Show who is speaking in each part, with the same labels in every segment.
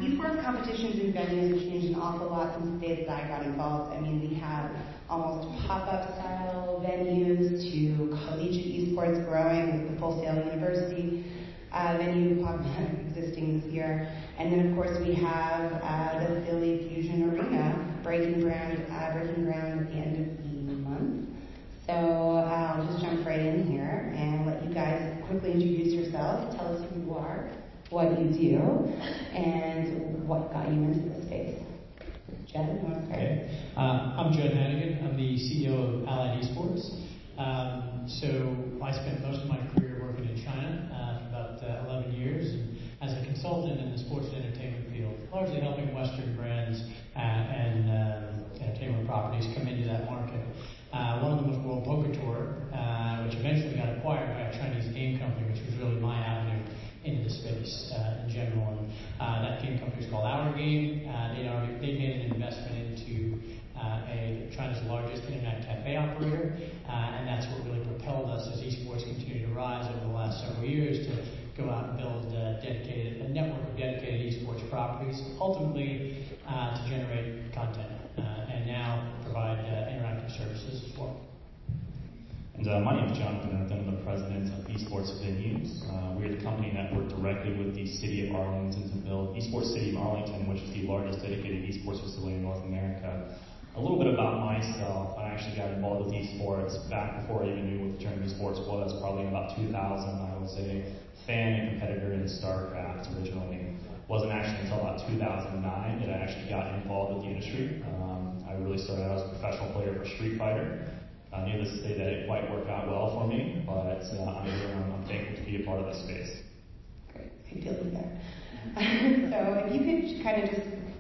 Speaker 1: Esports competitions and venues have changed an awful lot since the days that I got involved. I mean, we have almost pop-up style venues to collegiate esports growing with the Full Sail University venue existing this year. And then, of course, we have the Philly Fusion Arena breaking ground at the end of the month. So I'll just jump right in here and let you guys quickly introduce yourselves. Tell us who you are, what you do, and what got you into this space. Jed, you want to start?
Speaker 2: Okay. I'm Jed Hannigan. I'm the CEO of Allied Esports. So I spent most of my career working in China for about 11 years and as a consultant in the sports and entertainment field, largely helping Western brands and entertainment properties come into that market. One of them was World Poker Tour, which eventually got acquired by a Chinese game company, which was really my avenue into the space in general. And that game company was called Our Game. They made an investment into China's largest internet cafe operator, and that's what really propelled us as esports continued to rise over the last several years to go out and build a network of dedicated esports properties, ultimately to generate content and now provide interactive services as well.
Speaker 3: And my name is Jonathan Norton. I'm the president of Esports Venues. We're the company that worked directly with the City of Arlington to build Esports City of Arlington, which is the largest dedicated esports facility in North America. A little bit about myself. I actually got involved with esports back before I even knew what the term esports was. Probably in about 2000, I was a fan and competitor in StarCraft originally. It wasn't actually until about 2009 that I actually got involved with the industry. I really started out as a professional player for Street Fighter. Needless to say that it quite worked out well for me, but I'm thankful to be a part of this space.
Speaker 1: Great, I feel you there. So if you could kind of just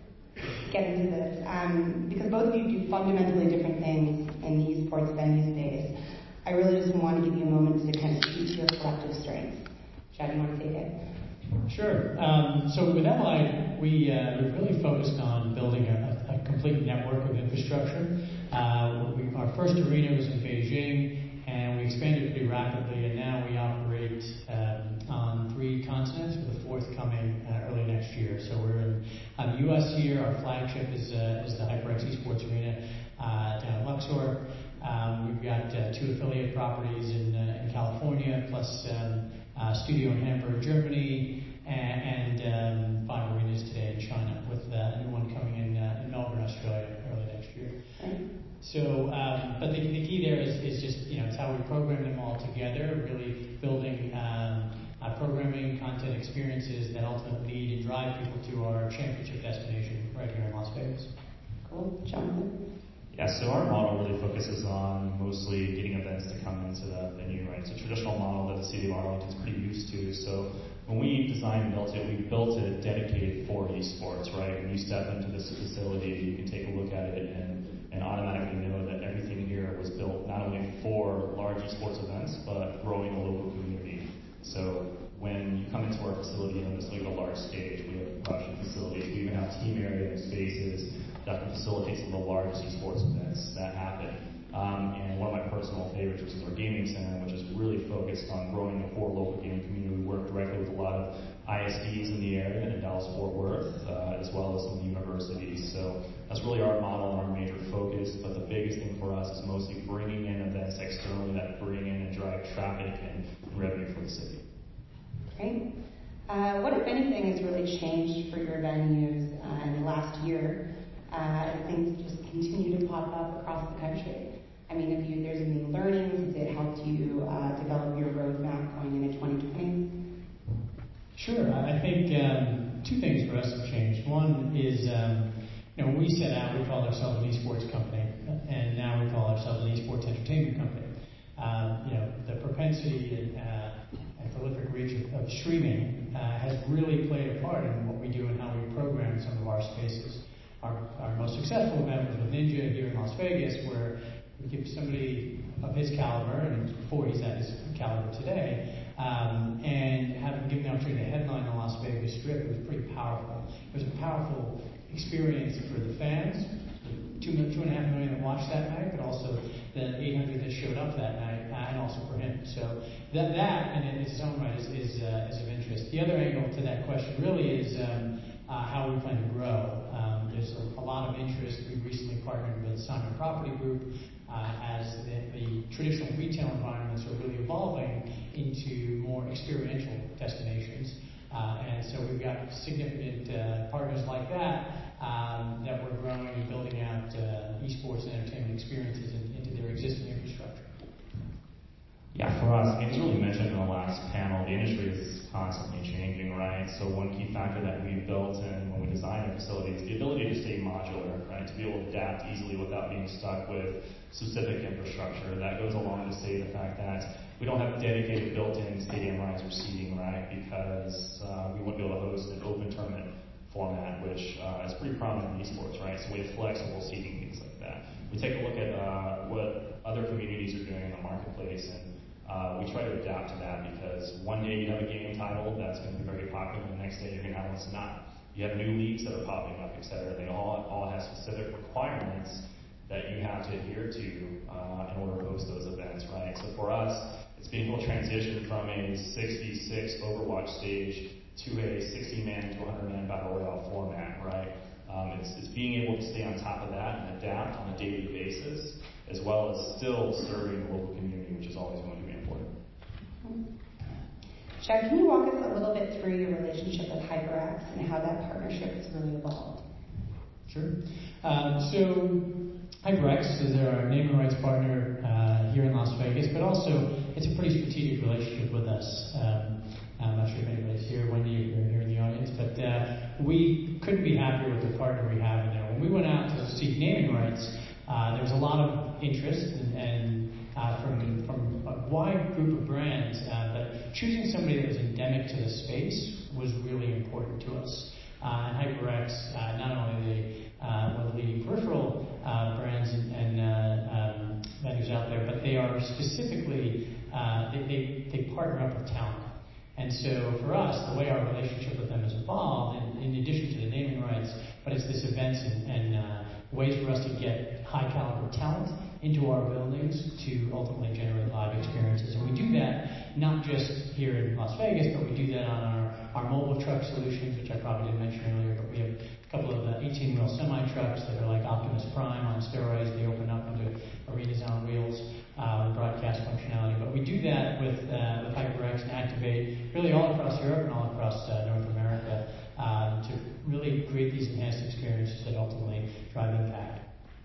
Speaker 1: get into this, because both of you do fundamentally different things in the esports venue space. I really just want to give you a moment to kind of speak to your collective strengths. Chad, you want to take it?
Speaker 2: Sure. So with Allied, we've really focused on building a complete network of infrastructure. Our first arena was in Beijing, and we expanded pretty rapidly, and now we operate on 3 continents, with the 4th coming early next year. So we're in the U.S. here. Our flagship is the HyperX Esports Arena down in Luxor. We've got 2 affiliate properties in California, plus studio in Hamburg, Germany, and 5 arenas today in China, with a new one coming in Melbourne, Australia, early next year. So, but the key there is just, it's how we program them all together, really building programming, content experiences that ultimately lead and drive people to our championship destination right here in Las Vegas.
Speaker 1: Cool. Jonathan?
Speaker 3: Yeah, so our model really focuses on mostly getting events to come into the venue, right? It's a traditional model that the City of Arlington is pretty used to. So when we designed and built it, we built it dedicated for esports, right? When you step into this facility, you can take a look at it and automatically know that everything here was built not only for large esports events, but growing a local community. So when you come into our facility, it's like a large stage. We have production facilities. We even have team area and spaces that can facilitate some of the largest esports events that happen. And one of my personal favorites, which is our gaming center, which is really focused on growing the core local gaming community. We work directly with a lot of ISDs in the area, in Dallas-Fort Worth, as well as some universities. So that's really our model and our major focus. But the biggest thing for us is mostly bringing in events externally that bring in and drive traffic and revenue for the city.
Speaker 1: Great. What, if anything, has really changed for your venues in the last year as things just continue to pop up across the country? I mean, if there's any learnings, has it helped you develop your roadmap going into 2020?
Speaker 2: Sure. I think 2 things for us have changed. One is, when we set out, we called ourselves an esports company, and now we call ourselves an esports entertainment company. The propensity and prolific reach of streaming has really played a part in what we do and how we program some of our spaces. Our most successful event was with Ninja here in Las Vegas, where we give somebody of his caliber, and before he's at his caliber today, and having given the opportunity to headline the Las Vegas Strip, it was pretty powerful. It was a powerful experience for the fans, 2.5 million that watched that night, but also the 800 that showed up that night, and also for him. So that in its own right is of interest. The other angle to that question really is how we plan to grow. There's a lot of interest. We recently partnered with Simon Property Group as the traditional retail environments are really evolving into more experiential destinations. And so we've got significant partners like that that we're growing and building out esports and entertainment experiences into their existing infrastructure.
Speaker 3: Yeah, for us, as really mentioned in the last panel, the industry is constantly changing, right? So one key factor that we've built in when we design our facility is the ability to stay modular, right? To be able to adapt easily without being stuck with specific infrastructure. That goes along to say the fact that we don't have dedicated built-in stadium riser seating, right? Because we wouldn't be able to host an open tournament format, which is pretty prominent in esports, right? So we have flexible seating, things like that. We take a look at what other communities are doing in the marketplace, and we try to adapt to that because one day you have a game title that's going to be very popular, and the next day you're going to have one that's not. You have new leagues that are popping up, et cetera. They all have specific requirements that you have to adhere to in order to host those events, right? So for us, it's being able to transition from a 6v6 Overwatch stage to a 60-man to 100-man battle royale format, right? It's being able to stay on top of that and adapt on a daily basis, as well as still serving the local community, which is always going to be important.
Speaker 1: Chad, can you walk us a little bit through your relationship with HyperX and how that partnership has really evolved?
Speaker 2: Sure. So HyperX is our naming rights partner here in Las Vegas, but also it's a pretty strategic relationship with us. I'm not sure if anybody's here. Wendy, you're here in the audience, but we couldn't be happier with the partner we have in there. When we went out to seek naming rights, there was a lot of interest and from a wide group of brands, but choosing somebody that was endemic to the space was really important to us. And HyperX, not only are they one of the leading peripheral brands and venues out there, but they are specifically, they partner up with talent. And so for us, the way our relationship with them has evolved, in addition to the naming rights, but it's this events and ways for us to get high caliber talent into our buildings to ultimately generate live experiences. And we do that not just here in Las Vegas, but we do that on our mobile truck solutions, which I probably didn't mention earlier, but we have a couple of 18-wheel semi-trucks that are like Optimus Prime on steroids. They open up into arenas on wheels with broadcast functionality. But we do that with HyperX and activate really all across Europe and all across North America to really create these enhanced experiences that ultimately drive impact.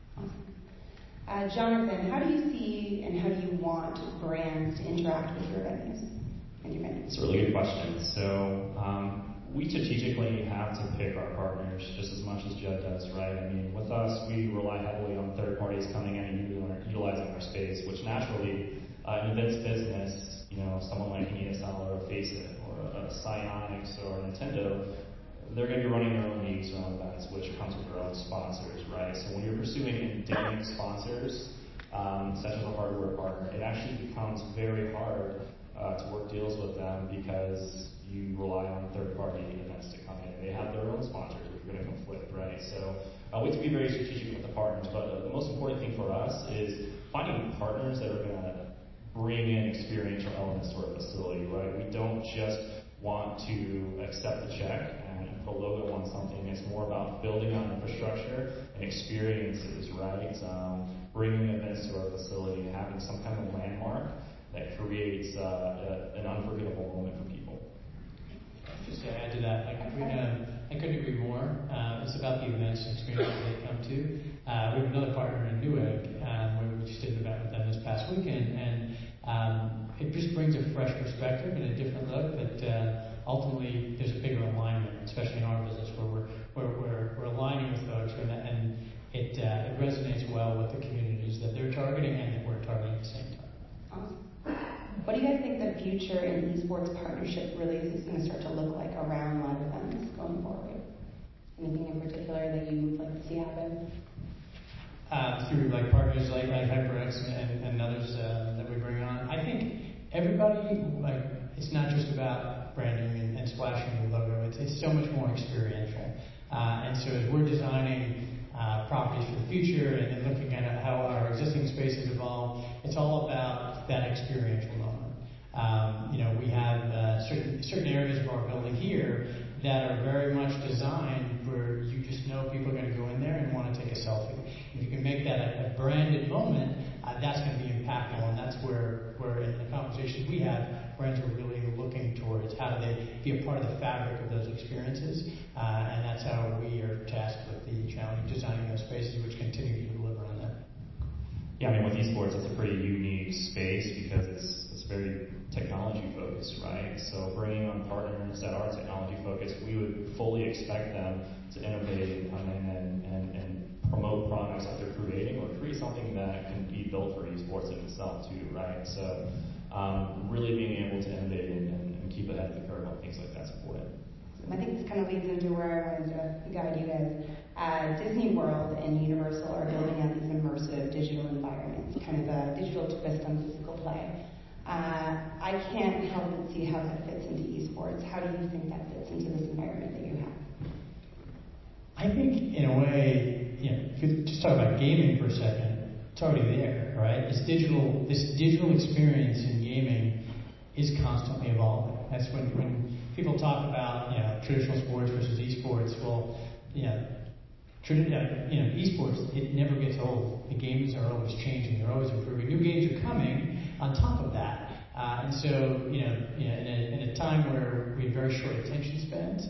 Speaker 1: Awesome. Jonathan, how do you see and how do you want brands to interact with your venues?
Speaker 3: It's a really good question. So we strategically have to pick our partners just as much as Judd does, right? I mean, with us, we rely heavily on third parties coming in and utilizing our space, which naturally, in events business, someone like Universal or a Faceit or a Psyonix or a Nintendo, they're going to be running their own leagues, their own events, which comes with their own sponsors, right? So when you're pursuing endemic sponsors, such as a hardware partner, it actually becomes very hard to work deals with them because you rely on third-party events to come in. They have their own sponsors, which are going to conflict, right? So we have to be very strategic with the partners, but the most important thing for us is finding partners that are going to bring in experiential elements to our facility, right? We don't just want to accept the check and put a logo on something. It's more about building on infrastructure and experiences, right? Bringing events to our facility, having some kind of landmark that creates an unforgettable moment for people.
Speaker 2: Just to add to that, I couldn't agree more. It's about the events and experiences they come to. We have another partner in Newegg, where we just did an event with them this past weekend, and it just brings a fresh perspective and a different look that ultimately there's a bigger alignment, especially in our business where we're aligning with folks, and it resonates well with the communities that they're targeting and that we're targeting at the same time.
Speaker 1: Awesome. What do you guys think the future in esports partnership really is going to start to look like around live events going forward? Anything in particular that you would like to see happen?
Speaker 2: Through partners like HyperX and others that we bring on, I think everybody, it's not just about branding and splashing your logo. It's so much more experiential. And so as we're designing properties for the future and looking at how our existing spaces evolve, it's all about that experiential moment. We have certain areas of our building here that are very much designed for moment, that's going to be impactful, and that's where in the conversations we have, brands are really looking towards how do they be a part of the fabric of those experiences, and that's how we are tasked with the challenge of designing those spaces, which continue to deliver on that.
Speaker 3: Yeah, I mean, with esports, it's a pretty unique space because it's very technology focused, right? So bringing on partners that are technology focused, we would fully expect them to innovate and come in and promote products that they're creating or create something that can be built for esports in itself too, right? So really being able to innovate and keep ahead of the curve on things like that's important.
Speaker 1: I think this kind of leads into where I wanted to guide you guys. Disney World and Universal are building out these immersive digital environments, kind of a digital twist on physical play. I can't help but see how that fits into esports. How do you think that fits into this environment that you have?
Speaker 2: I think, in a way, if you just talk about gaming for a second, it's already there, right? This digital experience in gaming is constantly evolving. That's when people talk about traditional sports versus esports. Well, esports, it never gets old. The games are always changing. They're always improving. New games are coming on top of that. And so, in a time where we have very short attention spans,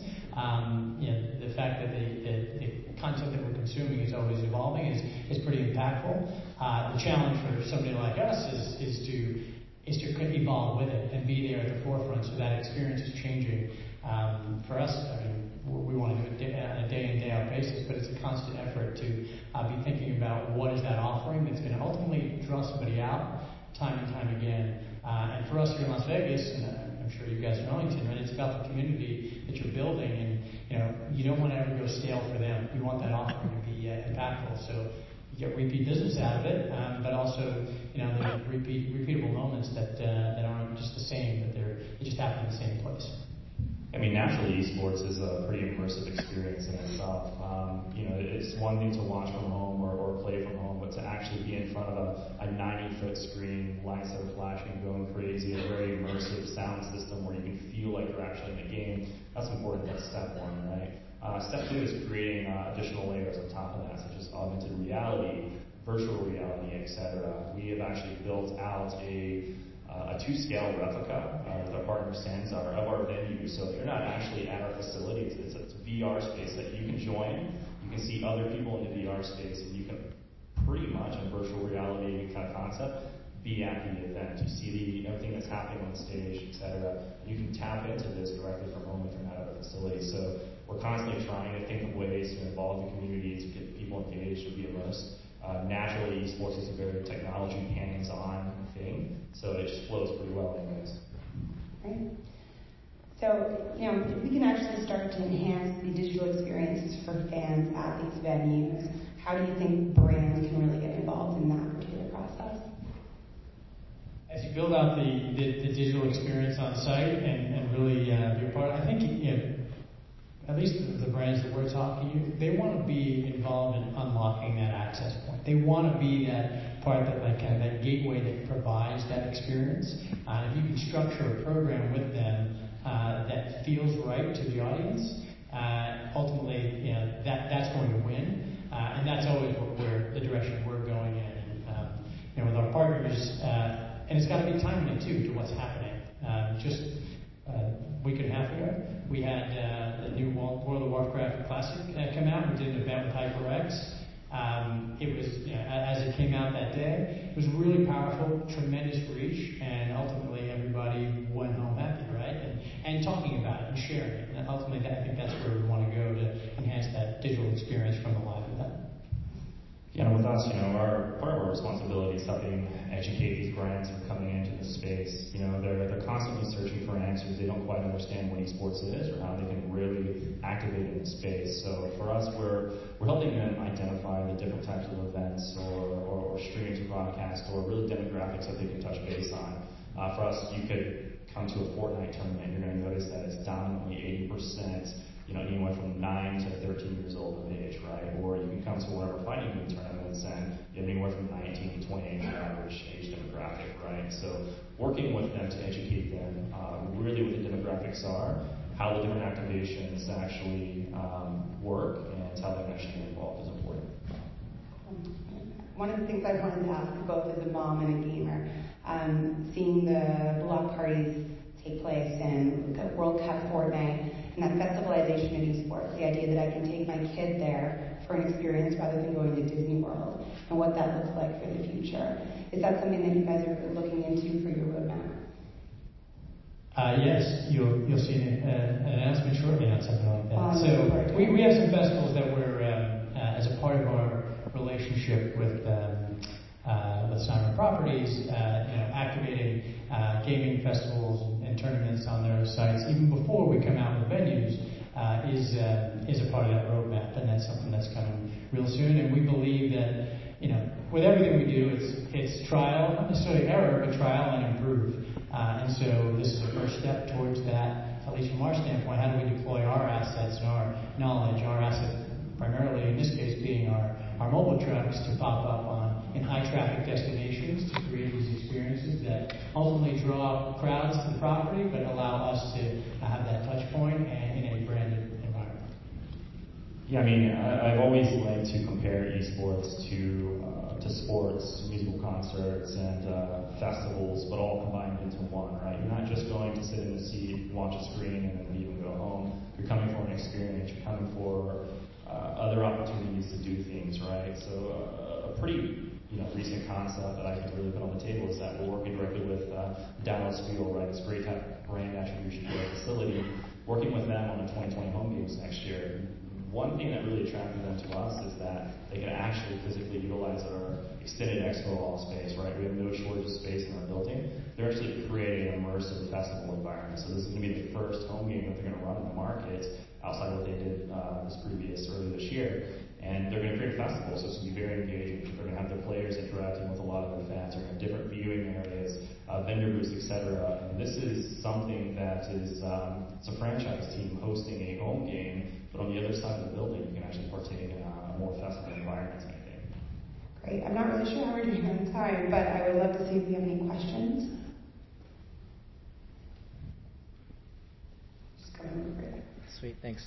Speaker 2: the fact that the content that we're consuming is always evolving is pretty impactful. The challenge for somebody like us is to evolve with it and be there at the forefront so that experience is changing. For us, I mean, we want to do it on a day in, day out basis, but it's a constant effort to be thinking about what is that offering that's going to ultimately draw somebody out time and time again. And for us here in Las Vegas, and I'm sure you guys in Arlington, right, it's about the community that you're building, and you don't want to ever go stale for them. You want that offering to be impactful. So you get repeat business out of it, but also the repeatable moments that aren't just the same, but they just happen in the same place.
Speaker 3: I mean, naturally, esports is a pretty immersive experience in itself. It's one thing to watch from home or play from home, but to actually be in front of a 90-foot screen, lights that are flashing, going crazy, a very immersive sound system where you can feel like you're actually in the game, that's important. That's step one, right? Step two is creating additional layers on top of that, such as augmented reality, virtual reality, etc. We have actually built out a 2-scale replica with our partner Sanzar of our venue. So if you're not actually at our facilities, it's a VR space that you can join. You can see other people in the VR space, and you can pretty much, in virtual reality kind of concept, be at the event. You see everything that's happening on stage, etc. You can tap into this directly from home if you're not at our facility. So we're constantly trying to think of ways to involve the community, to get people engaged, to be immersed. Naturally, esports is a very technology hands-on thing, so it just flows pretty well anyways.
Speaker 1: Right. So, if we can actually start to enhance the digital experiences for fans at these venues, how do you think brands can really get involved in that particular process?
Speaker 2: As you build out the digital experience on site and really be a part, I think at least the brands that we're talking to, they want to be involved in unlocking that access point. They want to be that part that that gateway that provides that experience. And if you can structure a program with them that feels right to the audience, ultimately, that's going to win. And that's always the direction we're going in. And with our partners, and it's got to be timely too to what's happening. Just a week and a half ago, we had the new World of Warcraft Classic come out. We did an event with HyperX. It was, as it came out that day, it was really powerful, tremendous reach, and ultimately everybody went home happy, right? And talking about it and sharing it. And ultimately, I think that's where we want to go to enhance that digital experience from the live event.
Speaker 3: Yeah, with us, part of our responsibility is helping educate these brands who are coming into the space. They're constantly searching for answers. They don't quite understand what esports is or how they can really activate in the space. So for us, we're helping them identify the different types of events or streams or broadcasts or really demographics that they can touch base on. For us, you could come to a Fortnite tournament. You're going to notice that it's dominantly 80%. Anyone from 9 to 13 years old of age, right? Or you can come to whatever fighting game tournaments and you have anywhere from 19 to 28 average age demographic, right? So working with them to educate them really what the demographics are, how the different activations actually work, and how they can actually get involved is important.
Speaker 1: one of the things I wanted to ask both as a mom and a gamer, seeing the block parties take place in the World Cup Fortnite and that festivalization of esports, the idea that I can take my kid there for an experience rather than going to Disney World, and what that looks like for the future. Is that something that you guys are looking into for your roadmap?
Speaker 2: Yes, you'll see an announcement shortly on something like that. So we have some festivals that we're, as a part of our relationship with Siren Properties, activating gaming festivals and tournaments on their sites even before we come out with venues is a part of that roadmap, and that's something that's coming real soon. And we believe that with everything we do, it's trial, not necessarily error, but trial and improve. And so this is a first step towards that, at least from our standpoint. How do we deploy our assets and our knowledge, our asset primarily in this case being our mobile trucks, to pop up in high traffic destinations to create these experiences that ultimately draw crowds to the property but allow us to have that touch point and in a branded environment.
Speaker 3: Yeah, I mean, I've always liked to compare esports to sports, musical concerts, and festivals, but all combined into one, right? You're not just going to sit in a seat, watch a screen, and then leave and go home. You're coming for an experience. You're coming for other opportunities to do things, right? So a pretty recent concept that I can really put on the table is that we're working directly with Dallas Fuel, right? It's great to have brand attribution to our facility. Working with them on the 2020 home games next year. One thing that really attracted them to us is that they can actually physically utilize our extended expo hall space, right? We have no shortage of space in our building. They're actually creating an immersive festival environment. So this is going to be the first home game that they're going to run in the market outside of what they did earlier this year. And they're going to create a festival, so it's going to be very engaging. They're going to have their players interacting with a lot of their fans. They're going to have different viewing areas, vendor booths, etc. And this is something that is it's a franchise team hosting a home game, but on the other side of the building, you can actually partake in a more festival environment, I think.
Speaker 1: Great. I'm not really sure how we're doing on time, but I would love to see if we have any questions. Just coming over there.
Speaker 4: Sweet, thanks.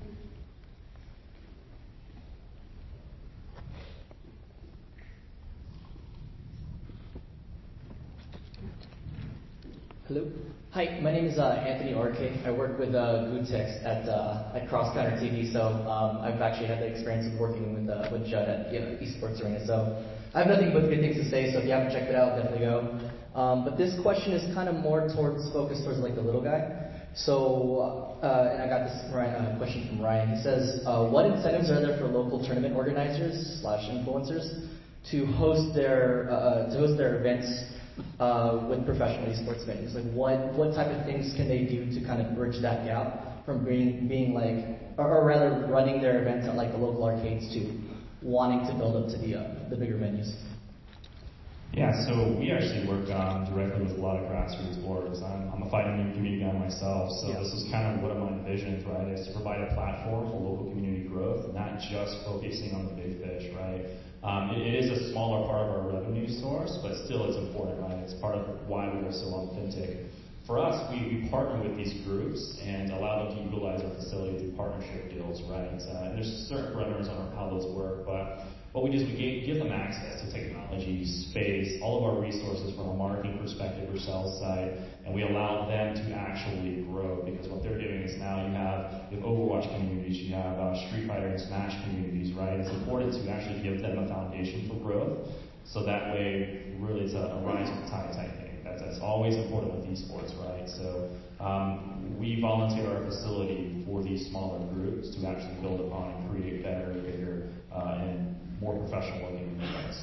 Speaker 4: Hello. Hi, my name is Anthony Orke. I work with Gutex at Cross Counter TV. So I've actually had the experience of working with Judd at Esports Arena. So I have nothing but good things to say. So if you haven't checked it out, definitely go. But this question is kind of more focused towards like the little guy. So and I got this question from Ryan. He says, what incentives are there for local tournament organizers / influencers to host their events with professional esports venues? Like what type of things can they do to kind of bridge that gap from being like, or rather running their events at like the local arcades to wanting to build up to the bigger venues?
Speaker 3: Yeah, so we actually work directly with a lot of grassroots orgs. I'm a fighting community guy myself, so This is kind of one of my visions, right, is to provide a platform for local community growth, not just focusing on the big fish, right? It is a smaller part of our revenue source, but still it's important, right? It's part of why we are so authentic. For us, we partner with these groups and allow them to utilize our facility through partnership deals, right? And there's certain parameters on how those work, but what we do is we give them access to technology, space, all of our resources from a marketing perspective or sales side, and we allow them to actually grow, because what they're doing is now you have Overwatch communities, you have Street Fighter and Smash communities, right? It's important to actually give them a foundation for growth, so that way really it's a rise with the tide type thing. That's always important with esports, right? So we volunteer our facility for these smaller groups to actually build upon and create better, bigger, and more professional looking events.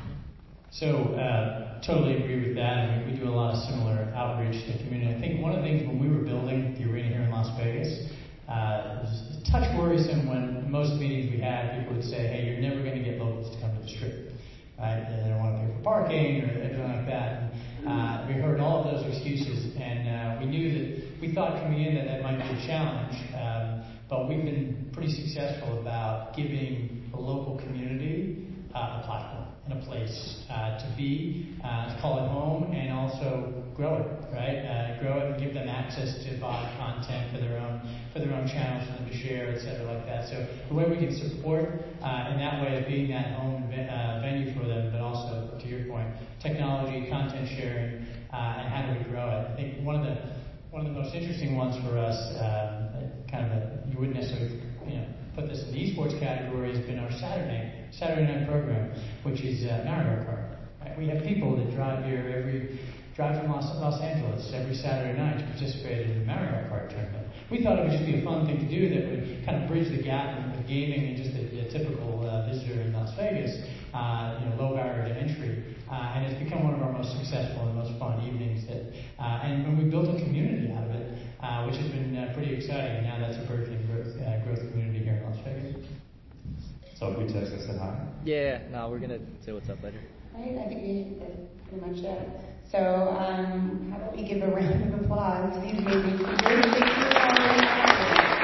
Speaker 2: So totally agree with that. I mean, we do a lot of similar outreach to the community. I think one of the things when we were building the arena here in Las Vegas, it was a touch worrisome when most meetings we had, people would say, hey, you're never going to get locals to come to the Strip. Right? They don't want to pay for parking or anything like that. And we heard all of those excuses, and we thought coming in that might be a challenge, but we've been pretty successful about giving the local community a platform and a place to be, to call it home, and also grow it, right? Grow it and give them access to buy content for their own channels for them to share, et cetera, like that. So the way we can support in that way of being that home venue for them, but also, to your point, technology, content sharing, and how do we grow it? I think one of the most interesting ones for us, you wouldn't necessarily put this in the esports category, has been our Saturday night program, which is Mario Kart. Right? We have people that drive from Los Angeles every Saturday night to participate in the Mario Kart tournament. We thought it would just be a fun thing to do that would kind of bridge the gap with gaming and just a typical visitor in Las Vegas, low barrier to entry. And it's become one of our most successful and most fun evenings. And we built a community out of it, which has been pretty exciting. And now that's a burgeoning growth community here in Las Vegas.
Speaker 3: So if we text us, say hi?
Speaker 4: Yeah, no, we're going to say what's up later.
Speaker 1: Right, I think that's pretty much it. So how about we give a round of applause to these amazing speakers.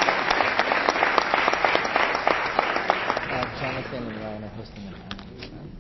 Speaker 4: Jonathan and Ryan are hosting the panel.